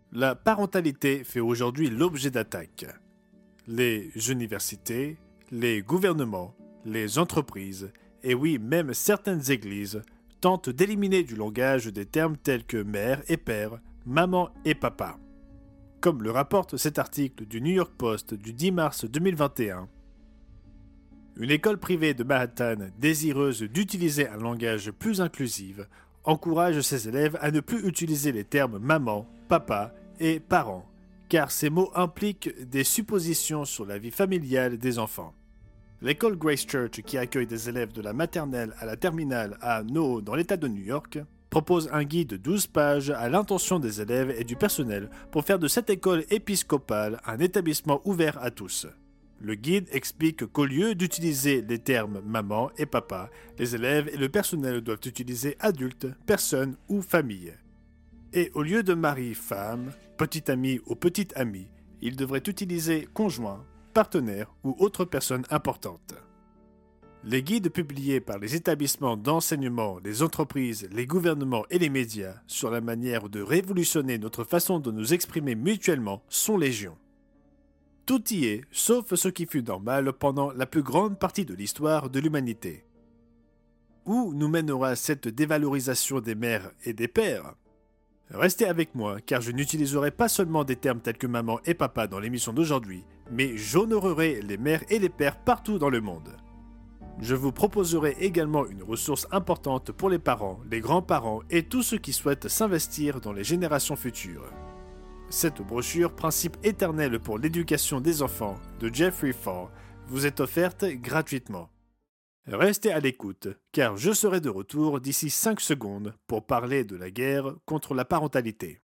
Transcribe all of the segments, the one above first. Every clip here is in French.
La parentalité fait aujourd'hui l'objet d'attaques. Les universités, les gouvernements, les entreprises, et oui, même certaines églises, tentent d'éliminer du langage des termes tels que mère et père, maman et papa. Comme le rapporte cet article du New York Post du 10 mars 2021, une école privée de Manhattan, désireuse d'utiliser un langage plus inclusif, encourage ses élèves à ne plus utiliser les termes maman, papa et parents, car ces mots impliquent des suppositions sur la vie familiale des enfants. L'école Grace Church, qui accueille des élèves de la maternelle à la terminale à NoHo dans l'État de New York, propose un guide de 12 pages à l'intention des élèves et du personnel pour faire de cette école épiscopale un établissement ouvert à tous. Le guide explique qu'au lieu d'utiliser les termes maman et papa, les élèves et le personnel doivent utiliser adulte, personne ou famille. Et au lieu de mari, femme, petit ami ou petite amie, ils devraient utiliser conjoint, partenaire ou autre personne importante. Les guides publiés par les établissements d'enseignement, les entreprises, les gouvernements et les médias sur la manière de révolutionner notre façon de nous exprimer mutuellement sont légion. Tout y est, sauf ce qui fut normal pendant la plus grande partie de l'histoire de l'humanité. Où nous mènera cette dévalorisation des mères et des pères ? Restez avec moi, car je n'utiliserai pas seulement des termes tels que maman et papa dans l'émission d'aujourd'hui, mais j'honorerai les mères et les pères partout dans le monde. Je vous proposerai également une ressource importante pour les parents, les grands-parents et tous ceux qui souhaitent s'investir dans les générations futures. Cette brochure Principes éternels pour l'éducation des enfants de Jeffrey Fahr vous est offerte gratuitement. Restez à l'écoute, car je serai de retour d'ici 5 secondes pour parler de la guerre contre la parentalité.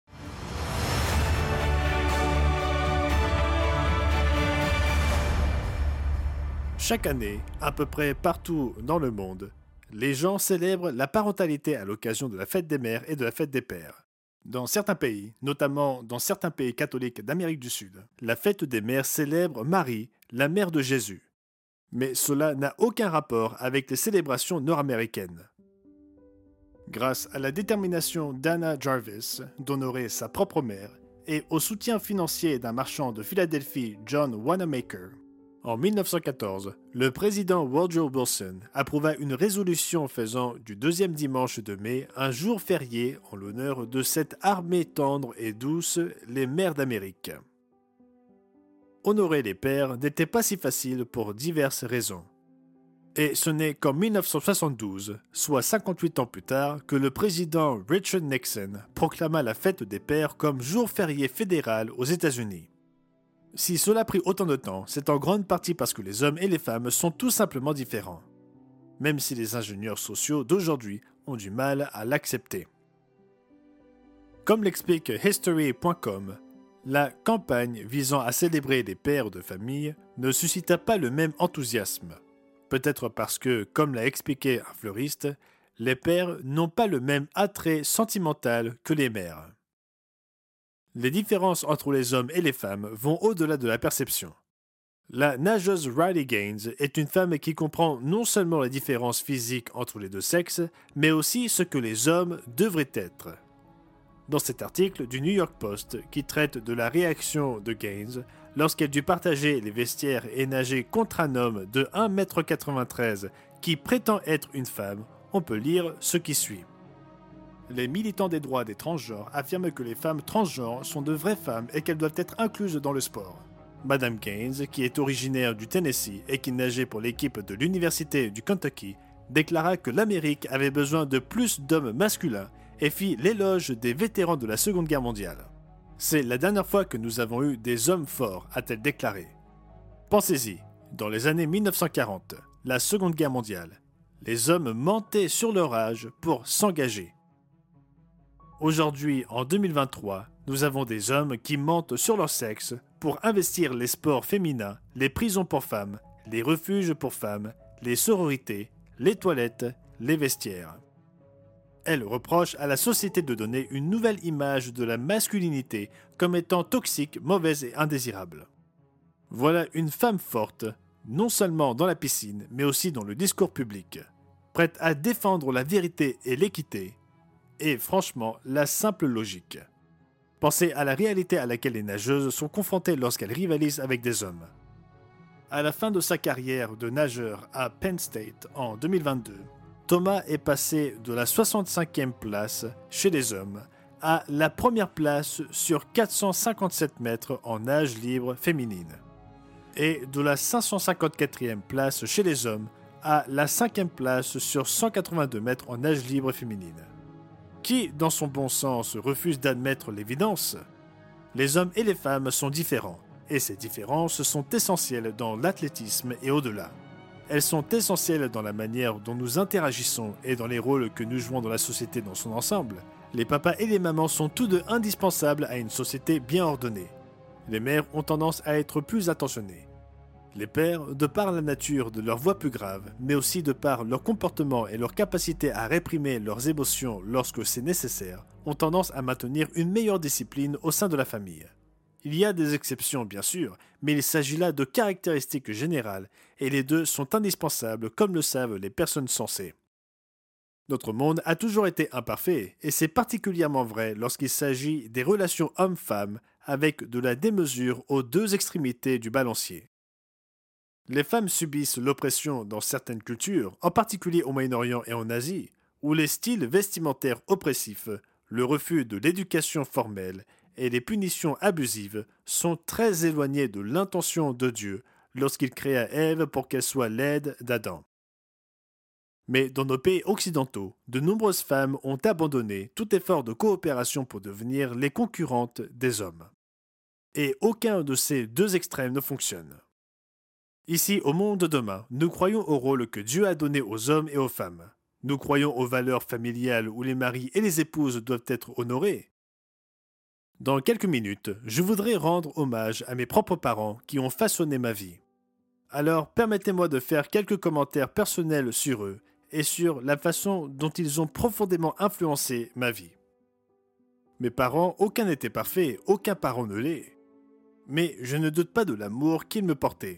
Chaque année, à peu près partout dans le monde, les gens célèbrent la parentalité à l'occasion de la fête des mères et de la fête des pères. Dans certains pays, notamment dans certains pays catholiques d'Amérique du Sud, la fête des mères célèbre Marie, la mère de Jésus. Mais cela n'a aucun rapport avec les célébrations nord-américaines. Grâce à la détermination d'Anna Jarvis d'honorer sa propre mère et au soutien financier d'un marchand de Philadelphie, John Wanamaker, en 1914, le président Woodrow Wilson approuva une résolution faisant du deuxième dimanche de mai un jour férié en l'honneur de cette armée tendre et douce, les mères d'Amérique. Honorer les pères n'était pas si facile pour diverses raisons. Et ce n'est qu'en 1972, soit 58 ans plus tard, que le président Richard Nixon proclama la fête des pères comme jour férié fédéral aux États-Unis. Si cela a pris autant de temps, c'est en grande partie parce que les hommes et les femmes sont tout simplement différents, même si les ingénieurs sociaux d'aujourd'hui ont du mal à l'accepter. Comme l'explique History.com, la campagne visant à célébrer les pères de famille ne suscita pas le même enthousiasme. Peut-être parce que, comme l'a expliqué un fleuriste, les pères n'ont pas le même attrait sentimental que les mères. Les différences entre les hommes et les femmes vont au-delà de la perception. La nageuse Riley Gaines est une femme qui comprend non seulement les différences physiques entre les deux sexes, mais aussi ce que les hommes devraient être. Dans cet article du New York Post qui traite de la réaction de Gaines lorsqu'elle dut partager les vestiaires et nager contre un homme de 1,93 m qui prétend être une femme, on peut lire ce qui suit. Les militants des droits des transgenres affirment que les femmes transgenres sont de vraies femmes et qu'elles doivent être incluses dans le sport. Madame Gaines, qui est originaire du Tennessee et qui nageait pour l'équipe de l'Université du Kentucky, déclara que l'Amérique avait besoin de plus d'hommes masculins et fit l'éloge des vétérans de la Seconde Guerre mondiale. C'est la dernière fois que nous avons eu des hommes forts, a-t-elle déclaré. Pensez-y, dans les années 1940, la Seconde Guerre mondiale, les hommes mentaient sur leur âge pour s'engager. Aujourd'hui, en 2023, nous avons des hommes qui mentent sur leur sexe pour investir les sports féminins, les prisons pour femmes, les refuges pour femmes, les sororités, les toilettes, les vestiaires. Elle reproche à la société de donner une nouvelle image de la masculinité comme étant toxique, mauvaise et indésirable. Voilà une femme forte, non seulement dans la piscine, mais aussi dans le discours public, prête à défendre la vérité et l'équité, et franchement la simple logique. Pensez à la réalité à laquelle les nageuses sont confrontées lorsqu'elles rivalisent avec des hommes. À la fin de sa carrière de nageur à Penn State en 2022, Thomas est passé de la 65e place chez les hommes à la première place sur 457 mètres en nage libre féminine et de la 554e place chez les hommes à la 5e place sur 182 mètres en nage libre féminine. Qui, dans son bon sens, refuse d'admettre l'évidence? Les hommes et les femmes sont différents, et ces différences sont essentielles dans l'athlétisme et au-delà. Elles sont essentielles dans la manière dont nous interagissons et dans les rôles que nous jouons dans la société dans son ensemble. Les papas et les mamans sont tous deux indispensables à une société bien ordonnée. Les mères ont tendance à être plus attentionnées. Les pères, de par la nature de leur voix plus grave, mais aussi de par leur comportement et leur capacité à réprimer leurs émotions lorsque c'est nécessaire, ont tendance à maintenir une meilleure discipline au sein de la famille. Il y a des exceptions bien sûr, mais il s'agit là de caractéristiques générales et les deux sont indispensables comme le savent les personnes sensées. Notre monde a toujours été imparfait et c'est particulièrement vrai lorsqu'il s'agit des relations hommes-femmes avec de la démesure aux deux extrémités du balancier. Les femmes subissent l'oppression dans certaines cultures, en particulier au Moyen-Orient et en Asie, où les styles vestimentaires oppressifs, le refus de l'éducation formelle et les punitions abusives sont très éloignés de l'intention de Dieu lorsqu'il créa Ève pour qu'elle soit l'aide d'Adam. Mais dans nos pays occidentaux, de nombreuses femmes ont abandonné tout effort de coopération pour devenir les concurrentes des hommes. Et aucun de ces deux extrêmes ne fonctionne. Ici, au monde de demain, nous croyons au rôle que Dieu a donné aux hommes et aux femmes. Nous croyons aux valeurs familiales où les maris et les épouses doivent être honorés. Dans quelques minutes, je voudrais rendre hommage à mes propres parents qui ont façonné ma vie. Alors, permettez-moi de faire quelques commentaires personnels sur eux et sur la façon dont ils ont profondément influencé ma vie. Mes parents, aucun n'était parfait, aucun parent ne l'est. Mais je ne doute pas de l'amour qu'ils me portaient.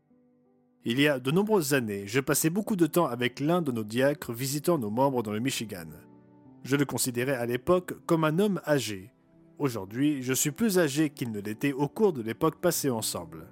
Il y a de nombreuses années, je passais beaucoup de temps avec l'un de nos diacres visitant nos membres dans le Michigan. Je le considérais à l'époque comme un homme âgé. Aujourd'hui, je suis plus âgé qu'il ne l'était au cours de l'époque passée ensemble.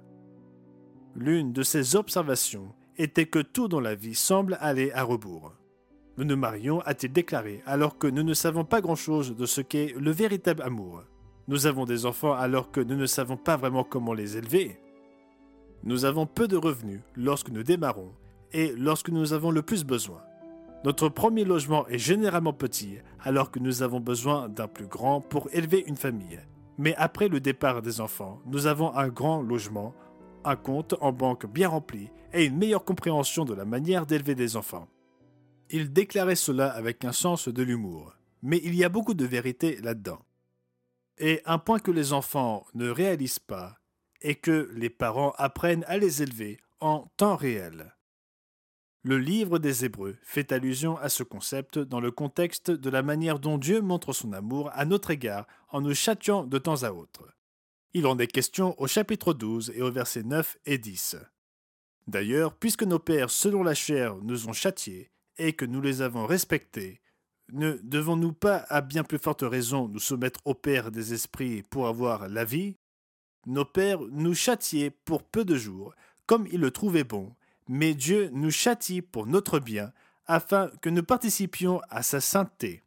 L'une de ses observations était que tout dans la vie semble aller à rebours. Nous nous marions, a-t-il déclaré, alors que nous ne savons pas grand-chose de ce qu'est le véritable amour. Nous avons des enfants alors que nous ne savons pas vraiment comment les élever. Nous avons peu de revenus lorsque nous démarrons et lorsque nous avons le plus besoin. Notre premier logement est généralement petit alors que nous avons besoin d'un plus grand pour élever une famille. Mais après le départ des enfants, nous avons un grand logement, un compte en banque bien rempli et une meilleure compréhension de la manière d'élever des enfants. Il déclarait cela avec un sens de l'humour, mais il y a beaucoup de vérité là-dedans. Et un point que les enfants ne réalisent pas est que les parents apprennent à les élever en temps réel. Le livre des Hébreux fait allusion à ce concept dans le contexte de la manière dont Dieu montre son amour à notre égard en nous châtiant de temps à autre. Il en est question au chapitre 12 et au versets 9 et 10. D'ailleurs, puisque nos pères selon la chair nous ont châtiés et que nous les avons respectés, ne devons-nous pas à bien plus forte raison nous soumettre au Père des esprits pour avoir la vie? Nos pères nous châtiaient pour peu de jours, comme ils le trouvaient bon, mais Dieu nous châtie pour notre bien, afin que nous participions à sa sainteté.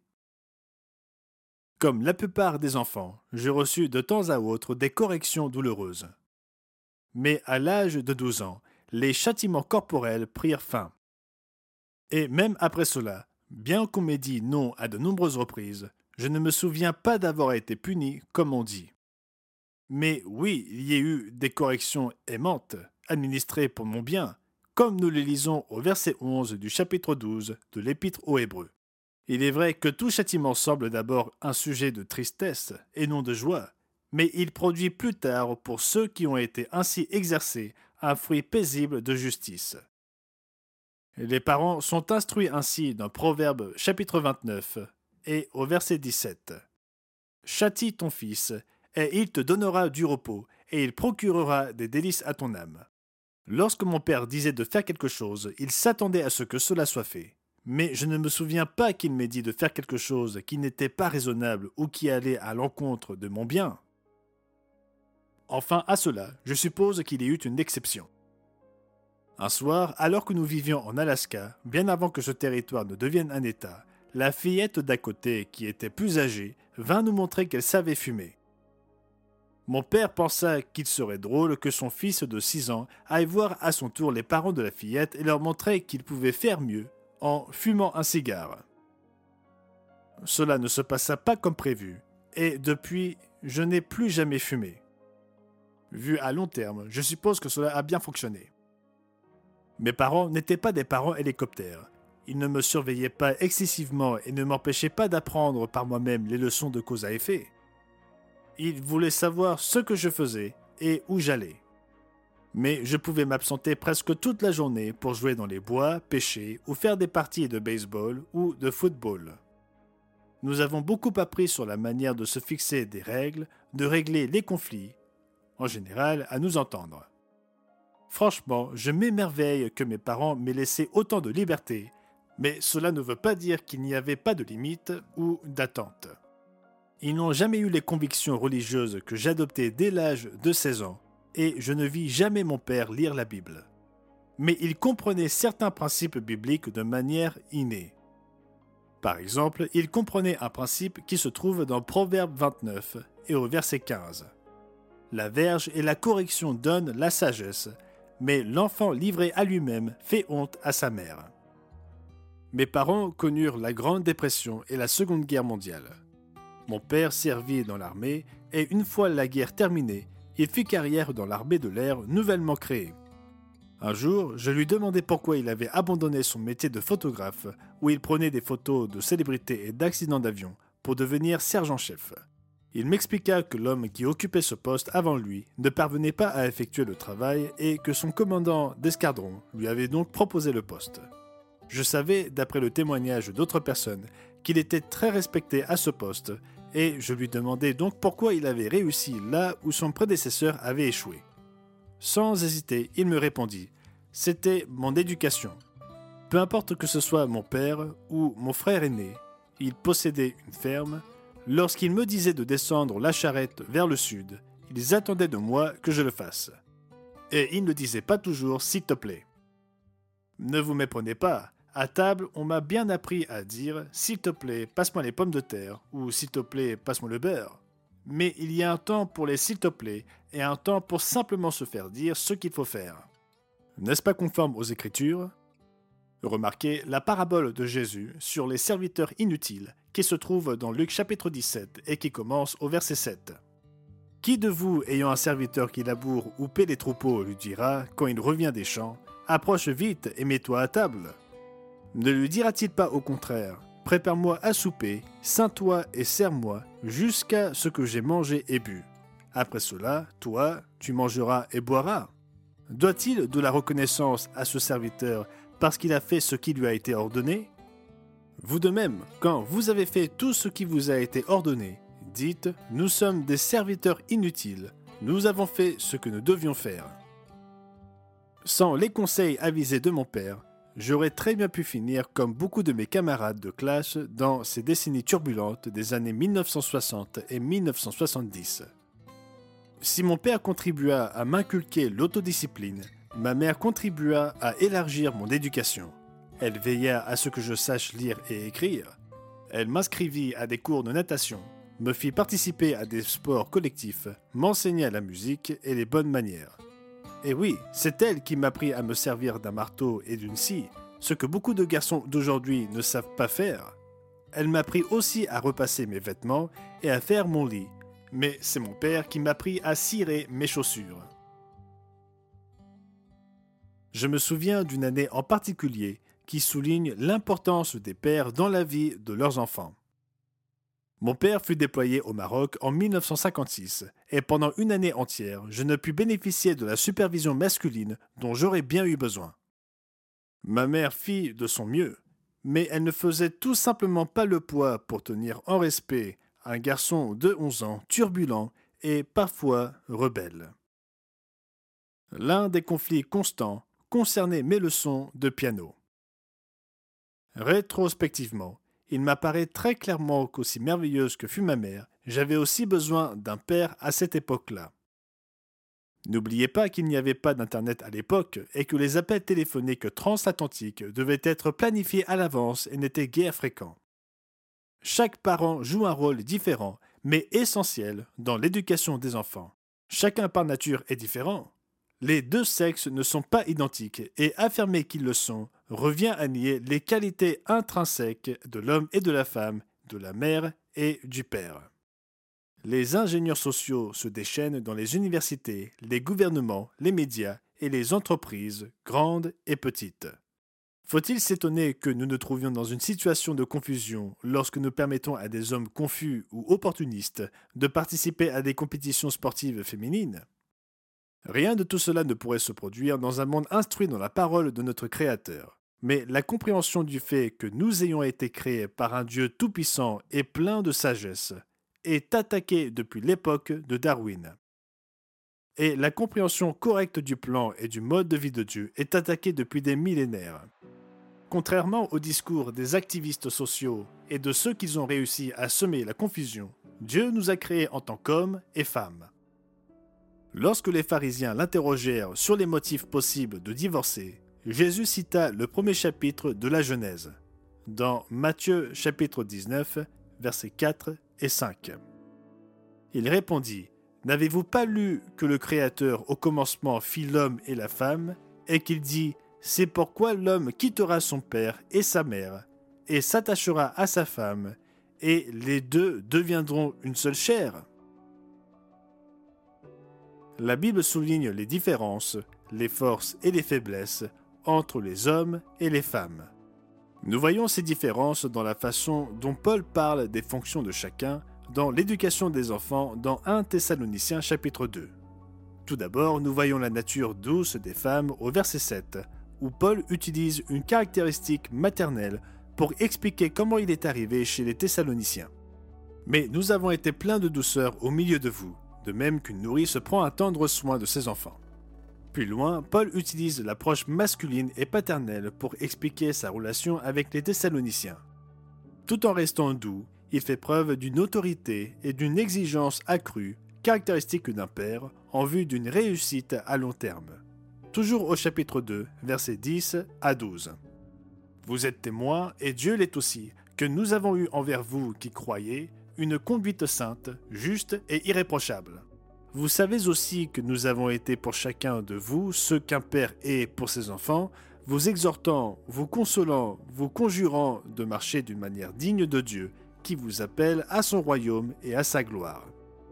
Comme la plupart des enfants, j'ai reçu de temps à autre des corrections douloureuses. Mais à l'âge de 12 ans, les châtiments corporels prirent fin. Et même après cela, bien qu'on m'ait dit non à de nombreuses reprises, je ne me souviens pas d'avoir été puni comme on dit. Mais oui, il y a eu des corrections aimantes, administrées pour mon bien, comme nous les lisons au verset 11 du chapitre 12 de l'Épître aux Hébreux. Il est vrai que tout châtiment semble d'abord un sujet de tristesse et non de joie, mais il produit plus tard pour ceux qui ont été ainsi exercés un fruit paisible de justice. Les parents sont instruits ainsi dans Proverbe chapitre 29 et au verset 17. « Châtie ton fils, et il te donnera du repos, et il procurera des délices à ton âme. » Lorsque mon père disait de faire quelque chose, il s'attendait à ce que cela soit fait. mais je ne me souviens pas qu'il m'ait dit de faire quelque chose qui n'était pas raisonnable ou qui allait à l'encontre de mon bien. Enfin, à cela, je suppose qu'il y eut une exception. Un soir, alors que nous vivions en Alaska, bien avant que ce territoire ne devienne un État, la fillette d'à côté, qui était plus âgée, vint nous montrer qu'elle savait fumer. Mon père pensa qu'il serait drôle que son fils de 6 ans aille voir à son tour les parents de la fillette et leur montrer qu'il pouvait faire mieux en fumant un cigare. Cela ne se passa pas comme prévu, et depuis, je n'ai plus jamais fumé. Vu à long terme, je suppose que cela a bien fonctionné. Mes parents n'étaient pas des parents hélicoptères. Ils ne me surveillaient pas excessivement et ne m'empêchaient pas d'apprendre par moi-même les leçons de cause à effet. Ils voulaient savoir ce que je faisais et où j'allais. Mais je pouvais m'absenter presque toute la journée pour jouer dans les bois, pêcher ou faire des parties de baseball ou de football. Nous avons beaucoup appris sur la manière de se fixer des règles, de régler les conflits, en général à nous entendre. Franchement, je m'émerveille que mes parents m'aient laissé autant de liberté, mais cela ne veut pas dire qu'il n'y avait pas de limites ou d'attentes. Ils n'ont jamais eu les convictions religieuses que j'adoptais dès l'âge de 16 ans, et je ne vis jamais mon père lire la Bible. Mais il comprenait certains principes bibliques de manière innée. Par exemple, il comprenait un principe qui se trouve dans Proverbe 29 et au verset 15. La verge et la correction donnent la sagesse, mais l'enfant livré à lui-même fait honte à sa mère. Mes parents connurent la Grande Dépression et la Seconde Guerre mondiale. Mon père servit dans l'armée et une fois la guerre terminée, il fit carrière dans l'armée de l'air nouvellement créée. Un jour, je lui demandai pourquoi il avait abandonné son métier de photographe où il prenait des photos de célébrités et d'accidents d'avion pour devenir sergent-chef. Il m'expliqua que l'homme qui occupait ce poste avant lui ne parvenait pas à effectuer le travail et que son commandant d'escadron lui avait donc proposé le poste. Je savais, d'après le témoignage d'autres personnes, qu'il était très respecté à ce poste et je lui demandai donc pourquoi il avait réussi là où son prédécesseur avait échoué. Sans hésiter, il me répondit « C'était mon éducation. Peu importe que ce soit mon père ou mon frère aîné, il possédait une ferme. Lorsqu'il me disait de descendre la charrette vers le sud, ils attendaient de moi que je le fasse. Et il ne disait pas toujours « s'il te plaît ». Ne vous méprenez pas, à table, on m'a bien appris à dire « s'il te plaît, passe-moi les pommes de terre » ou « s'il te plaît, passe-moi le beurre ». Mais il y a un temps pour les « s'il te plaît » et un temps pour simplement se faire dire ce qu'il faut faire. N'est-ce pas conforme aux Écritures ? Remarquez la parabole de Jésus sur les serviteurs inutiles qui se trouve dans Luc chapitre 17 et qui commence au verset 7. Qui de vous, ayant un serviteur qui laboure ou paie les troupeaux, lui dira, quand il revient des champs, « Approche vite et mets-toi à table » ? Ne lui dira-t-il pas au contraire, « Prépare-moi à souper, ceins-toi et sers-moi, jusqu'à ce que j'ai mangé et bu. Après cela, toi, tu mangeras et boiras. » Doit-il de la reconnaissance à ce serviteur parce qu'il a fait ce qui lui a été ordonné ? Vous de même, quand vous avez fait tout ce qui vous a été ordonné, dites « Nous sommes des serviteurs inutiles, nous avons fait ce que nous devions faire. » Sans les conseils avisés de mon père, j'aurais très bien pu finir comme beaucoup de mes camarades de classe dans ces décennies turbulentes des années 1960 et 1970. Si mon père contribua à m'inculquer l'autodiscipline, ma mère contribua à élargir mon éducation. Elle veilla à ce que je sache lire et écrire. Elle m'inscrivit à des cours de natation, me fit participer à des sports collectifs, m'enseigna la musique et les bonnes manières. Et oui, c'est elle qui m'apprit à me servir d'un marteau et d'une scie, ce que beaucoup de garçons d'aujourd'hui ne savent pas faire. Elle m'apprit aussi à repasser mes vêtements et à faire mon lit, mais c'est mon père qui m'apprit à cirer mes chaussures. Je me souviens d'une année en particulier qui souligne l'importance des pères dans la vie de leurs enfants. Mon père fut déployé au Maroc en 1956 et pendant une année entière, je ne pus bénéficier de la supervision masculine dont j'aurais bien eu besoin. Ma mère fit de son mieux, mais elle ne faisait tout simplement pas le poids pour tenir en respect un garçon de 11 ans turbulent et parfois rebelle. L'un des conflits constants concernait mes leçons de piano. Rétrospectivement, il m'apparaît très clairement qu'aussi merveilleuse que fut ma mère, j'avais aussi besoin d'un père à cette époque-là. N'oubliez pas qu'il n'y avait pas d'Internet à l'époque et que les appels téléphoniques transatlantiques devaient être planifiés à l'avance et n'étaient guère fréquents. Chaque parent joue un rôle différent, mais essentiel, dans l'éducation des enfants. Chacun par nature est différent. Les deux sexes ne sont pas identiques et affirmer qu'ils le sont revient à nier les qualités intrinsèques de l'homme et de la femme, de la mère et du père. Les ingénieurs sociaux se déchaînent dans les universités, les gouvernements, les médias et les entreprises, grandes et petites. Faut-il s'étonner que nous nous trouvions dans une situation de confusion lorsque nous permettons à des hommes confus ou opportunistes de participer à des compétitions sportives féminines ? Rien de tout cela ne pourrait se produire dans un monde instruit dans la parole de notre Créateur. Mais la compréhension du fait que nous ayons été créés par un Dieu tout-puissant et plein de sagesse est attaquée depuis l'époque de Darwin. Et la compréhension correcte du plan et du mode de vie de Dieu est attaquée depuis des millénaires. Contrairement au discours des activistes sociaux et de ceux qui ont réussi à semer la confusion, Dieu nous a créés en tant qu'hommes et femmes. Lorsque les pharisiens l'interrogèrent sur les motifs possibles de divorcer, Jésus cita le premier chapitre de la Genèse, dans Matthieu chapitre 19, versets 4 et 5. Il répondit : « N'avez-vous pas lu que le Créateur au commencement fit l'homme et la femme, et qu'il dit : c'est pourquoi l'homme quittera son père et sa mère, et s'attachera à sa femme, et les deux deviendront une seule chair ?» La Bible souligne les différences, les forces et les faiblesses entre les hommes et les femmes. Nous voyons ces différences dans la façon dont Paul parle des fonctions de chacun dans l'éducation des enfants dans 1 Thessaloniciens chapitre 2. Tout d'abord, nous voyons la nature douce des femmes au verset 7, où Paul utilise une caractéristique maternelle pour expliquer comment il est arrivé chez les Thessaloniciens. Mais nous avons été pleins de douceur au milieu de vous, de même qu'une nourrice prend un tendre soin de ses enfants. Plus loin, Paul utilise l'approche masculine et paternelle pour expliquer sa relation avec les Thessaloniciens. Tout en restant doux, il fait preuve d'une autorité et d'une exigence accrue, caractéristique d'un père, en vue d'une réussite à long terme. Toujours au chapitre 2, versets 10 à 12. « Vous êtes témoins, et Dieu l'est aussi, que nous avons eu envers vous qui croyez une conduite sainte, juste et irréprochable. Vous savez aussi que nous avons été pour chacun de vous ce qu'un père est pour ses enfants, vous exhortant, vous consolant, vous conjurant de marcher d'une manière digne de Dieu, qui vous appelle à son royaume et à sa gloire. »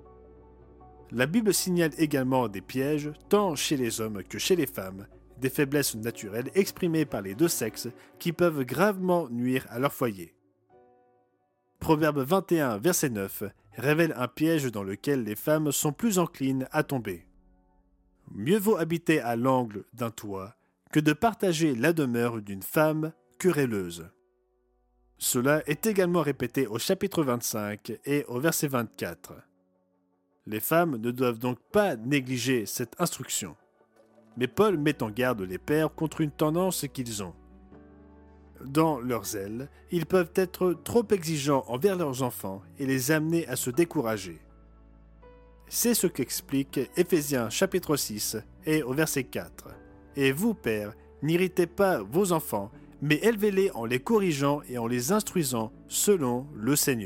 La Bible signale également des pièges, tant chez les hommes que chez les femmes, des faiblesses naturelles exprimées par les deux sexes qui peuvent gravement nuire à leur foyer. Proverbe 21, verset 9, révèle un piège dans lequel les femmes sont plus enclines à tomber. Mieux vaut habiter à l'angle d'un toit que de partager la demeure d'une femme querelleuse. Cela est également répété au chapitre 25 et au verset 24. Les femmes ne doivent donc pas négliger cette instruction. Mais Paul met en garde les pères contre une tendance qu'ils ont. Dans leur zèle, ils peuvent être trop exigeants envers leurs enfants et les amener à se décourager. C'est ce qu'explique Éphésiens chapitre 6 et au verset 4. « Et vous, pères, n'irritez pas vos enfants, mais élevez-les en les corrigeant et en les instruisant selon le Seigneur. »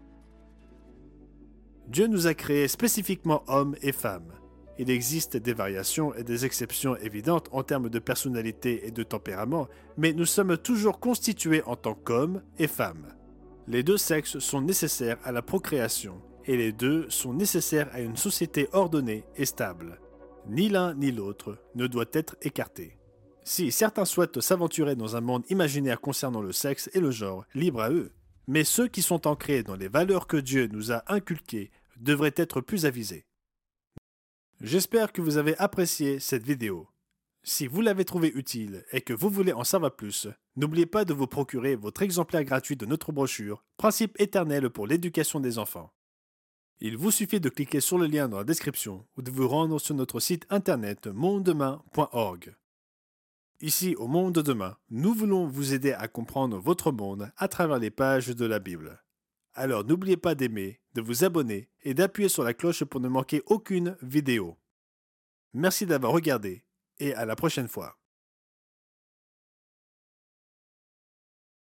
Dieu nous a créés spécifiquement hommes et femmes. Il existe des variations et des exceptions évidentes en termes de personnalité et de tempérament, mais nous sommes toujours constitués en tant qu'hommes et femmes. Les deux sexes sont nécessaires à la procréation, et les deux sont nécessaires à une société ordonnée et stable. Ni l'un ni l'autre ne doit être écarté. Si certains souhaitent s'aventurer dans un monde imaginaire concernant le sexe et le genre, libre à eux. Mais ceux qui sont ancrés dans les valeurs que Dieu nous a inculquées devraient être plus avisés. J'espère que vous avez apprécié cette vidéo. Si vous l'avez trouvée utile et que vous voulez en savoir plus, n'oubliez pas de vous procurer votre exemplaire gratuit de notre brochure « Principes éternels pour l'éducation des enfants ». Il vous suffit de cliquer sur le lien dans la description ou de vous rendre sur notre site internet mondedemain.org. Ici, au Monde de demain, nous voulons vous aider à comprendre votre monde à travers les pages de la Bible. Alors n'oubliez pas d'aimer, de vous abonner et d'appuyer sur la cloche pour ne manquer aucune vidéo. Merci d'avoir regardé et à la prochaine fois.